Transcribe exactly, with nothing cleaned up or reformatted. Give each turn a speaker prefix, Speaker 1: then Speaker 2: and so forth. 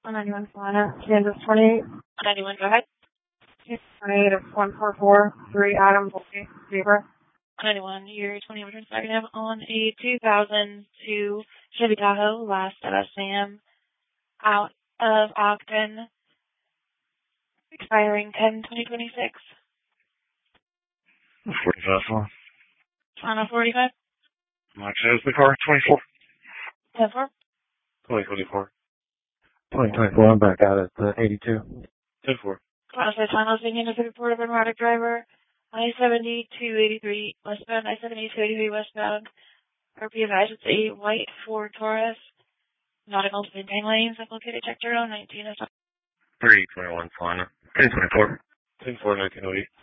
Speaker 1: one ninety-one Solana, Kansas twenty-eight.
Speaker 2: one ninety-one, go ahead.
Speaker 1: twenty-eight of one four four, three Adam Volpe, Zebra.
Speaker 2: one ninety-one, year twenty return flag nav on a two thousand two Chevy Tahoe, last at Sam, out of Ogden, expiring ten twenty twenty-six.
Speaker 3: forty-five four.
Speaker 2: On a forty-five.
Speaker 3: Max has the car, twenty-four.
Speaker 2: ten four.
Speaker 3: twenty twenty-four.
Speaker 4: twenty twenty-four, I'm back out at uh, eighty-two.
Speaker 3: ten four.
Speaker 2: Honestly, time listing in the report of an erratic driver. I seventy two eighty-three westbound, I seventy two eighty-three westbound. R P advised it's a white Ford Taurus. Nautical maintain lanes, located check zero nineteen.
Speaker 3: three twenty-one, Solana. ten twenty-four. ten four, nineteen oh eight.